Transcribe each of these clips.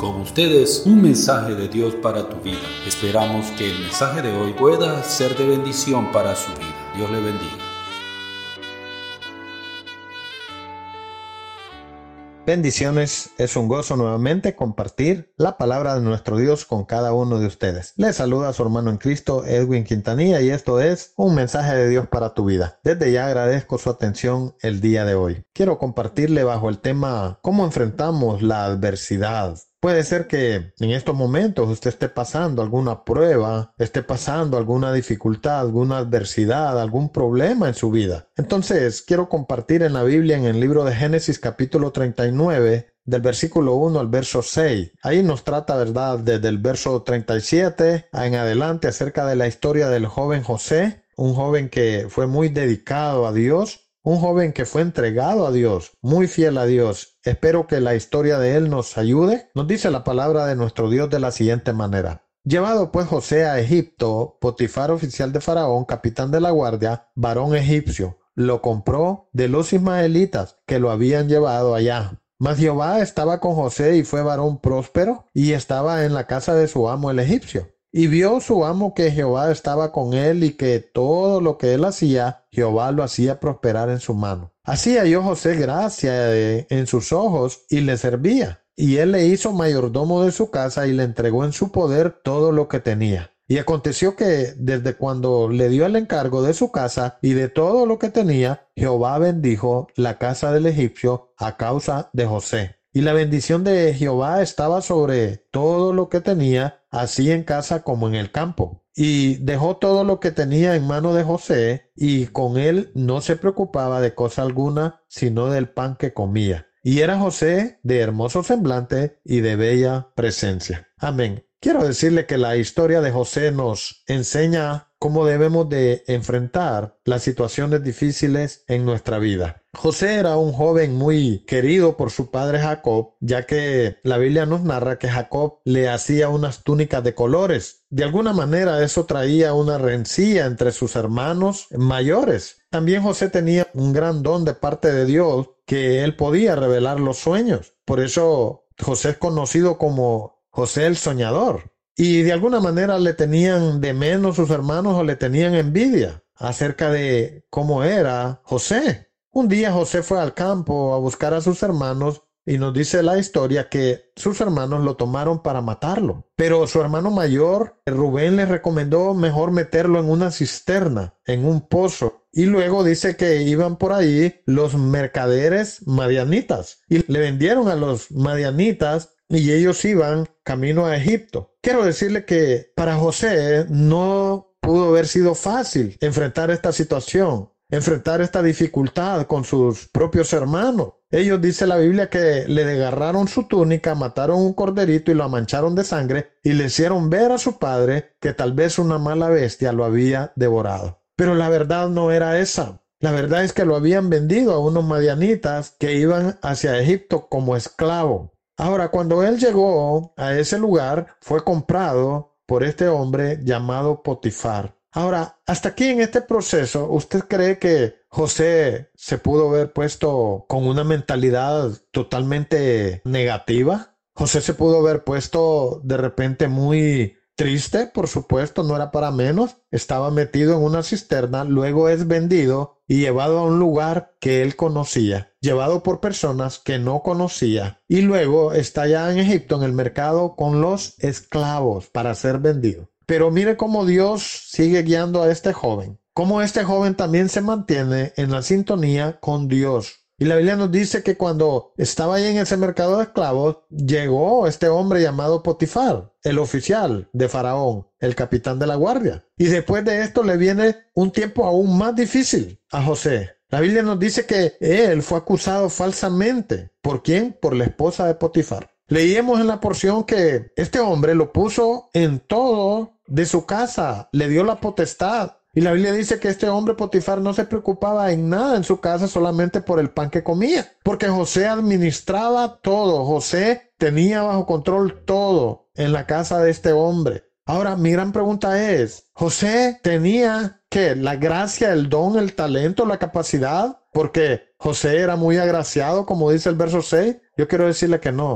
Con ustedes, un mensaje de Dios para tu vida. Esperamos que el mensaje de hoy pueda ser de bendición para su vida. Dios le bendiga. Bendiciones, es un gozo nuevamente compartir la palabra de nuestro Dios con cada uno de ustedes. Les saluda a su hermano en Cristo, Edwin Quintanilla, y esto es un mensaje de Dios para tu vida. Desde ya agradezco su atención el día de hoy. Quiero compartirle bajo el tema ¿cómo enfrentamos la adversidad? Puede ser que en estos momentos usted esté pasando alguna prueba, esté pasando alguna dificultad, alguna adversidad, algún problema en su vida. Entonces, quiero compartir en la Biblia, en el libro de Génesis capítulo 39, del versículo 1 al verso 6. Ahí nos trata, ¿verdad?, desde el verso 37 en adelante acerca de la historia del joven José, un joven que fue muy dedicado a Dios. Un joven que fue entregado a Dios, muy fiel a Dios. Espero que la historia de él nos ayude. Nos dice la palabra de nuestro Dios de la siguiente manera. Llevado pues José a Egipto, Potifar, oficial de Faraón, capitán de la guardia, varón egipcio, lo compró de los ismaelitas que lo habían llevado allá. Mas Jehová estaba con José y fue varón próspero y estaba en la casa de su amo el egipcio. Y vio su amo que Jehová estaba con él y que todo lo que él hacía, Jehová lo hacía prosperar en su mano. Así halló José gracia en sus ojos y le servía. Y él le hizo mayordomo de su casa y le entregó en su poder todo lo que tenía. Y aconteció que desde cuando le dio el encargo de su casa y de todo lo que tenía, Jehová bendijo la casa del egipcio a causa de José. Y la bendición de Jehová estaba sobre todo lo que tenía, así en casa como en el campo. Y dejó todo lo que tenía en mano de José, y con él no se preocupaba de cosa alguna, sino del pan que comía. Y era José de hermoso semblante y de bella presencia. Amén. Quiero decirle que la historia de José nos enseña cómo debemos de enfrentar las situaciones difíciles en nuestra vida. José era un joven muy querido por su padre Jacob, ya que la Biblia nos narra que Jacob le hacía unas túnicas de colores. De alguna manera eso traía una rencilla entre sus hermanos mayores. También José tenía un gran don de parte de Dios, que él podía revelar los sueños. Por eso José es conocido como José el soñador. Y de alguna manera le tenían de menos sus hermanos o le tenían envidia acerca de cómo era José. Un día José fue al campo a buscar a sus hermanos y nos dice la historia que sus hermanos lo tomaron para matarlo. Pero su hermano mayor, Rubén, le recomendó mejor meterlo en una cisterna, en un pozo. Y luego dice que iban por ahí los mercaderes madianitas y le vendieron a los madianitas y ellos iban camino a Egipto. Quiero decirle que para José no pudo haber sido fácil enfrentar esta situación, enfrentar esta dificultad con sus propios hermanos. Ellos, dice la Biblia, que le desgarraron su túnica, mataron un corderito y lo mancharon de sangre y le hicieron ver a su padre que tal vez una mala bestia lo había devorado. Pero la verdad no era esa. La verdad es que lo habían vendido a unos madianitas que iban hacia Egipto como esclavo. Ahora, cuando él llegó a ese lugar, fue comprado por este hombre llamado Potifar. Ahora, hasta aquí en este proceso, ¿usted cree que José se pudo haber puesto con una mentalidad totalmente negativa? José se pudo haber puesto de repente muy triste, por supuesto, no era para menos. Estaba metido en una cisterna, luego es vendido y llevado a un lugar que él conocía, llevado por personas que no conocía, y luego está ya en Egipto en el mercado con los esclavos para ser vendido. Pero mire cómo Dios sigue guiando a este joven, cómo este joven también se mantiene en la sintonía con Dios. Y la Biblia nos dice que cuando estaba ahí en ese mercado de esclavos, llegó este hombre llamado Potifar, el oficial de Faraón, el capitán de la guardia. Y después de esto le viene un tiempo aún más difícil a José. La Biblia nos dice que él fue acusado falsamente. ¿Por quién? Por la esposa de Potifar. Leíamos en la porción que este hombre lo puso en todo de su casa, le dio la potestad. Y la Biblia dice que este hombre Potifar no se preocupaba en nada en su casa solamente por el pan que comía, porque José administraba todo, José tenía bajo control todo en la casa de este hombre. Ahora, mi gran pregunta es, ¿José tenía qué? ¿La gracia, el don, el talento, la capacidad? Porque José era muy agraciado, como dice el verso 6. Yo quiero decirle que no.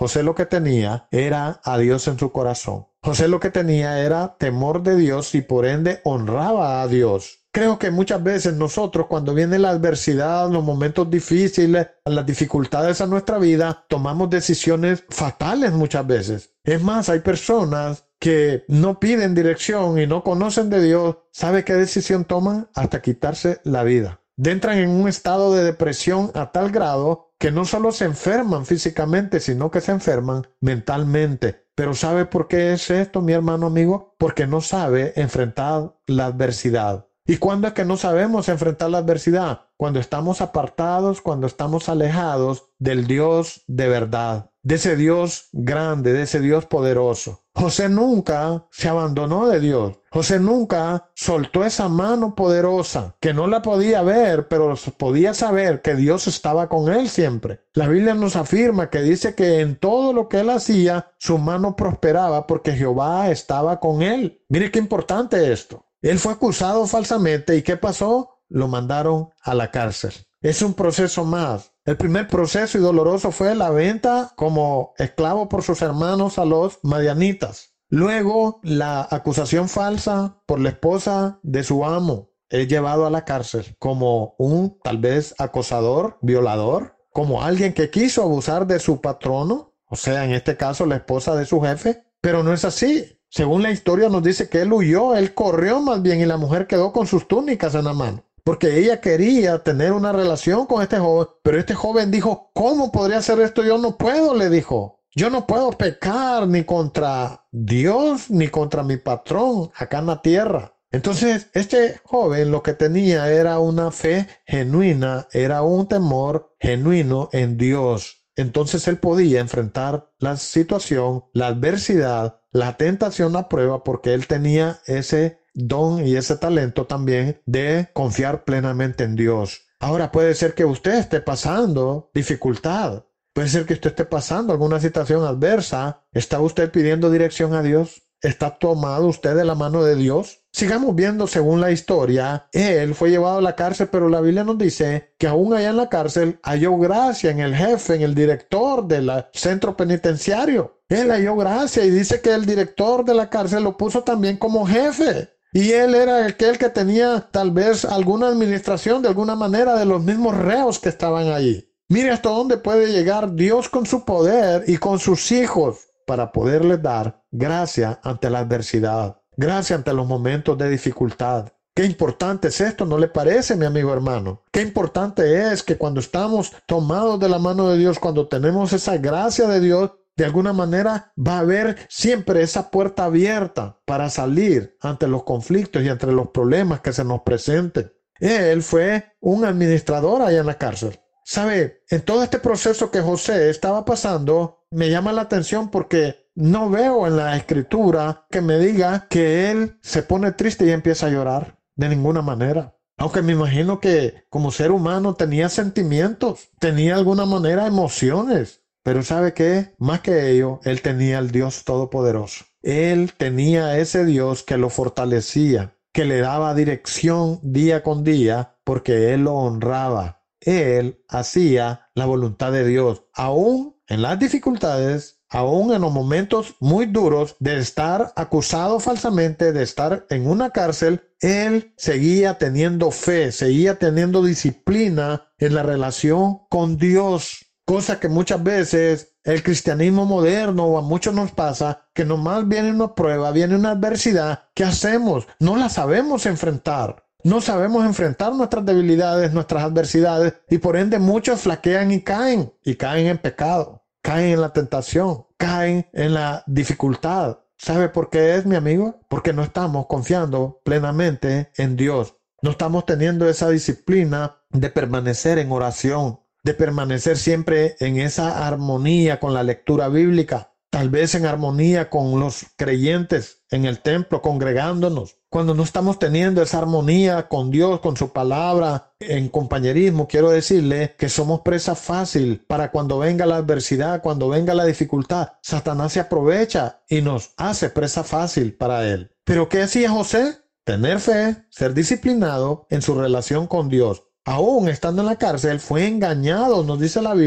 José lo que tenía era a Dios en su corazón. José lo que tenía era temor de Dios y por ende honraba a Dios. Creo que muchas veces nosotros, cuando viene la adversidad, los momentos difíciles, las dificultades a nuestra vida, tomamos decisiones fatales muchas veces. Es más, hay personas que no piden dirección y no conocen de Dios. ¿Sabe qué decisión toman? Hasta quitarse la vida. Entran en un estado de depresión a tal grado que no solo se enferman físicamente, sino que se enferman mentalmente. Pero ¿sabe por qué es esto, mi hermano amigo? Porque no sabe enfrentar la adversidad. ¿Y cuándo es que no sabemos enfrentar la adversidad? Cuando estamos apartados, cuando estamos alejados del Dios de verdad, de ese Dios grande, de ese Dios poderoso. José nunca se abandonó de Dios. José nunca soltó esa mano poderosa, que no la podía ver, pero podía saber que Dios estaba con él siempre. La Biblia nos afirma que dice que en todo lo que él hacía, su mano prosperaba porque Jehová estaba con él. Mire qué importante esto. Él fue acusado falsamente. ¿Y qué pasó? Lo mandaron a la cárcel. Es un proceso más. El primer proceso y doloroso fue la venta como esclavo por sus hermanos a los madianitas. Luego, la acusación falsa por la esposa de su amo. Es llevado a la cárcel como un tal vez acosador, violador, como alguien que quiso abusar de su patrono, o sea, en este caso la esposa de su jefe. Pero no es así. Según la historia nos dice que él huyó, él corrió más bien y la mujer quedó con sus túnicas en la mano. Porque ella quería tener una relación con este joven, pero este joven dijo, ¿cómo podría hacer esto? Yo no puedo, le dijo. Yo no puedo pecar ni contra Dios ni contra mi patrón acá en la tierra. Entonces, este joven lo que tenía era una fe genuina, era un temor genuino en Dios. Entonces él podía enfrentar la situación, la adversidad, la tentación, la prueba, porque él tenía ese don y ese talento también de confiar plenamente en Dios. Ahora puede ser que usted esté pasando dificultad. Puede ser que usted esté pasando alguna situación adversa. ¿Está usted pidiendo dirección a Dios? ¿Está tomado usted de la mano de Dios? Sigamos viendo según la historia. Él fue llevado a la cárcel, pero la Biblia nos dice que aún allá en la cárcel halló gracia en el jefe, en el director del centro penitenciario. Él halló gracia y dice que el director de la cárcel lo puso también como jefe. Y él era aquel que tenía tal vez alguna administración de alguna manera de los mismos reos que estaban allí. Mire hasta dónde puede llegar Dios con su poder y con sus hijos para poderles dar gracia ante la adversidad, gracia ante los momentos de dificultad. Qué importante es esto, ¿no le parece, mi amigo hermano? Qué importante es que cuando estamos tomados de la mano de Dios, cuando tenemos esa gracia de Dios, de alguna manera va a haber siempre esa puerta abierta para salir ante los conflictos y ante los problemas que se nos presenten. Él fue un administrador allá en la cárcel. ¿Sabe? En todo este proceso que José estaba pasando, me llama la atención porque no veo en la escritura que me diga que él se pone triste y empieza a llorar. De ninguna manera. Aunque me imagino que como ser humano tenía sentimientos, tenía de alguna manera emociones. Pero ¿sabe qué? Más que ello, él tenía al Dios Todopoderoso. Él tenía ese Dios que lo fortalecía, que le daba dirección día con día, porque él lo honraba. Él hacía la voluntad de Dios, aún en las dificultades, aún en los momentos muy duros de estar acusado falsamente, de estar en una cárcel. Él seguía teniendo fe, seguía teniendo disciplina en la relación con Dios. Cosa que muchas veces el cristianismo moderno o a muchos nos pasa, que nomás viene una prueba, viene una adversidad. ¿Qué hacemos? No la sabemos enfrentar. No sabemos enfrentar nuestras debilidades, nuestras adversidades, y por ende muchos flaquean y caen en pecado, caen en la tentación, caen en la dificultad. ¿Sabe por qué es, mi amigo? Porque no estamos confiando plenamente en Dios. No estamos teniendo esa disciplina de permanecer en oración, de permanecer siempre en esa armonía con la lectura bíblica, tal vez en armonía con los creyentes en el templo, congregándonos. Cuando no estamos teniendo esa armonía con Dios, con su palabra, en compañerismo, quiero decirle que somos presa fácil para cuando venga la adversidad, cuando venga la dificultad. Satanás se aprovecha y nos hace presa fácil para él. ¿Pero qué hacía José? Tener fe, ser disciplinado en su relación con Dios. Aún estando en la cárcel, fue engañado, nos dice la Biblia,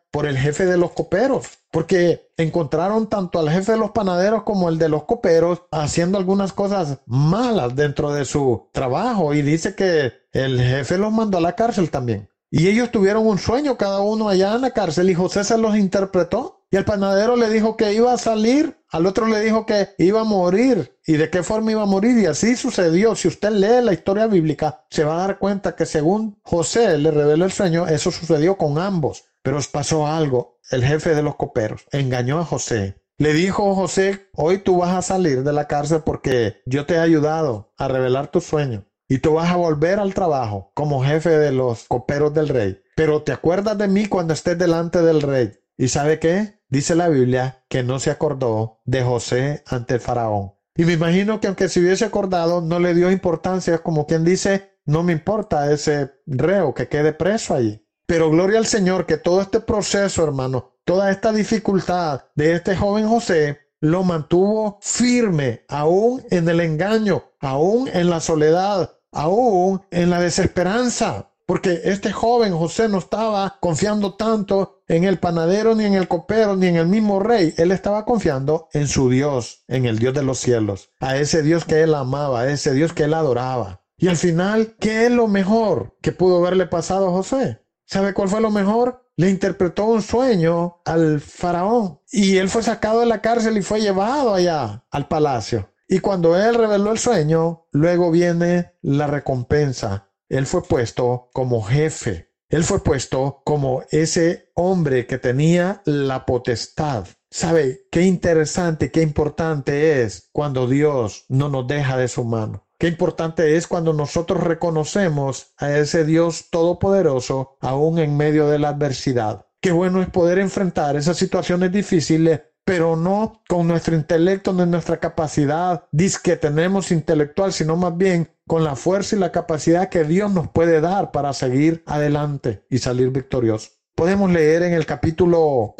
por el jefe de los coperos, porque encontraron tanto al jefe de los panaderos como el de los coperos haciendo algunas cosas malas dentro de su trabajo, y dice que el jefe los mandó a la cárcel también. Y ellos tuvieron un sueño cada uno allá en la cárcel, y José se los interpretó. Y el panadero le dijo que iba a salir, al otro le dijo que iba a morir. ¿Y de qué forma iba a morir? Y así sucedió. Si usted lee la historia bíblica, se va a dar cuenta que según José le reveló el sueño, eso sucedió con ambos. Pero pasó algo. El jefe de los coperos engañó a José. Le dijo a José, hoy tú vas a salir de la cárcel porque yo te he ayudado a revelar tu sueño. Y tú vas a volver al trabajo como jefe de los coperos del rey. Pero te acuerdas de mí cuando estés delante del rey. ¿Y sabe qué? Dice la Biblia que no se acordó de José ante el faraón. Y me imagino que aunque se hubiese acordado, no le dio importancia, como quien dice, no me importa ese reo que quede preso allí. Pero gloria al Señor que todo este proceso, hermano, toda esta dificultad de este joven José, lo mantuvo firme, aún en el engaño, aún en la soledad, aún en la desesperanza. Porque este joven José no estaba confiando tanto en el panadero, ni en el copero, ni en el mismo rey. Él estaba confiando en su Dios, en el Dios de los cielos, a ese Dios que él amaba, a ese Dios que él adoraba. Y al final, ¿qué es lo mejor que pudo haberle pasado a José? ¿Sabe cuál fue lo mejor? Le interpretó un sueño al faraón y él fue sacado de la cárcel y fue llevado allá al palacio. Y cuando él reveló el sueño, luego viene la recompensa. Él fue puesto como jefe. Él fue puesto como ese hombre que tenía la potestad. ¿Sabe qué interesante, qué importante es cuando Dios no nos deja de su mano? Qué importante es cuando nosotros reconocemos a ese Dios todopoderoso aún en medio de la adversidad. Qué bueno es poder enfrentar esas situaciones difíciles, pero no con nuestro intelecto ni nuestra capacidad que tenemos intelectual, sino más bien con la fuerza y la capacidad que Dios nos puede dar para seguir adelante y salir victoriosos. Podemos leer en el capítulo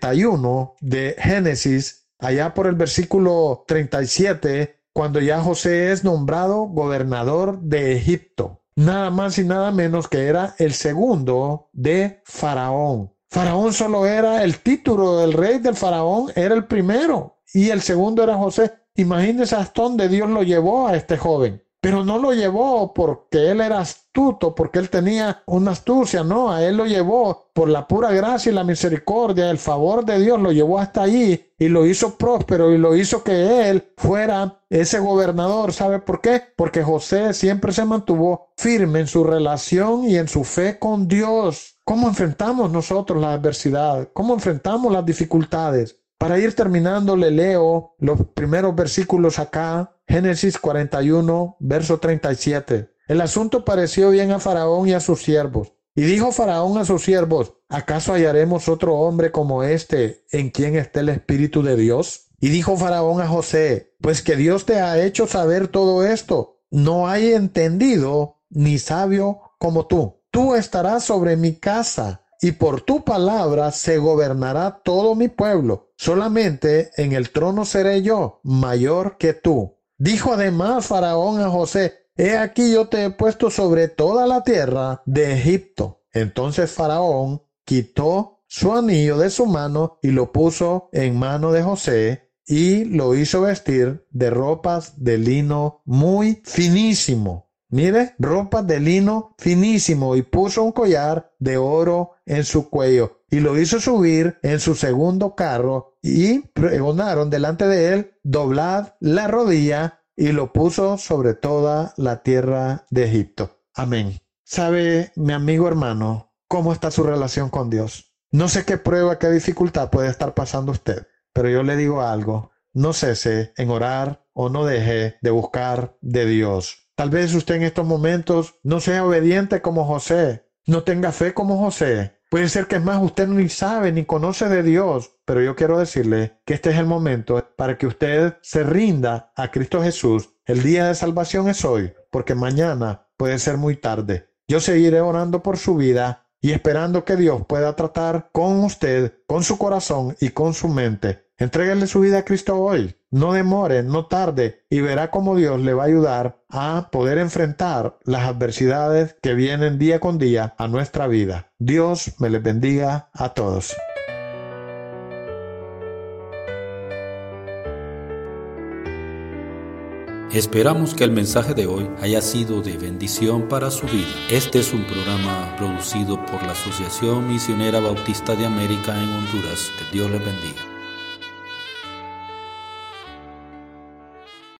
41 de Génesis, allá por el versículo 37, cuando ya José es nombrado gobernador de Egipto. Nada más y nada menos que era el segundo de Faraón. Faraón solo era el título del rey del faraón, era el primero, y el segundo era José. Imagínense hasta dónde Dios lo llevó a este joven. Pero no lo llevó porque él era astuto, porque él tenía una astucia, no, a él lo llevó por la pura gracia y la misericordia, el favor de Dios lo llevó hasta allí y lo hizo próspero y lo hizo que él fuera ese gobernador. ¿Sabe por qué? Porque José siempre se mantuvo firme en su relación y en su fe con Dios. ¿Cómo enfrentamos nosotros la adversidad? ¿Cómo enfrentamos las dificultades? Para ir terminando, le leo los primeros versículos acá. Génesis 41, verso 37. El asunto pareció bien a Faraón y a sus siervos. Y dijo Faraón a sus siervos, ¿acaso hallaremos otro hombre como este en quien esté el Espíritu de Dios? Y dijo Faraón a José, pues que Dios te ha hecho saber todo esto. No hay entendido ni sabio como tú. Tú estarás sobre mi casa, y por tu palabra se gobernará todo mi pueblo. Solamente en el trono seré yo, mayor que tú. Dijo además Faraón a José, he aquí yo te he puesto sobre toda la tierra de Egipto. Entonces Faraón quitó su anillo de su mano y lo puso en mano de José y lo hizo vestir de ropas de lino muy finísimo. Mire, ropas de lino finísimo, y puso un collar de oro en su cuello y lo hizo subir en su segundo carro y pregonaron delante de él, doblad la rodilla, y lo puso sobre toda la tierra de Egipto. Amén. ¿Sabe, mi amigo hermano, cómo está su relación con Dios? No sé qué prueba, qué dificultad puede estar pasando usted, pero yo le digo algo, no cese en orar o no deje de buscar de Dios. Tal vez usted en estos momentos no sea obediente como José, no tenga fe como José. Puede ser que es más, usted ni sabe ni conoce de Dios, pero yo quiero decirle que este es el momento para que usted se rinda a Cristo Jesús. El día de salvación es hoy, porque mañana puede ser muy tarde. Yo seguiré orando por su vida y esperando que Dios pueda tratar con usted, con su corazón y con su mente. Entréguele su vida a Cristo hoy. No demore, no tarde, y verá cómo Dios le va a ayudar a poder enfrentar las adversidades que vienen día con día a nuestra vida. Dios me les bendiga a todos. Esperamos que el mensaje de hoy haya sido de bendición para su vida. Este es un programa producido por la Asociación Misionera Bautista de América en Honduras. Que Dios les bendiga.